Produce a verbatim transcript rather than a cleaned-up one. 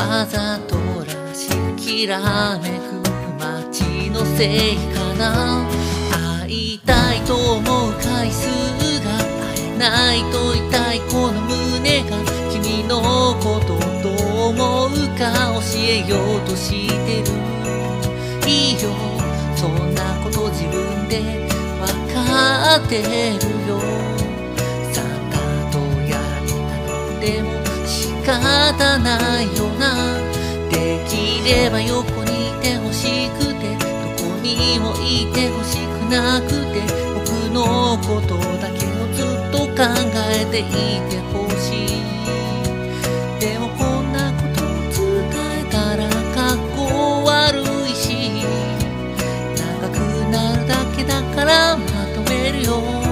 わざとらしくきらめく街のせいかな。会いたいと思う回数が会えないと痛いこの胸が、君のことどう思うか教えようとしてる。いいよそんなこと自分でわかってるよ。サンタとやられたのでも仕方ないよな。できれば横にいてほしくて、どこにもいてほしくなくて、僕のことだけをずっと考えていてほしい。でもこんなこと伝えたらかっこ悪いし、長くなるだけだからまとめるよ。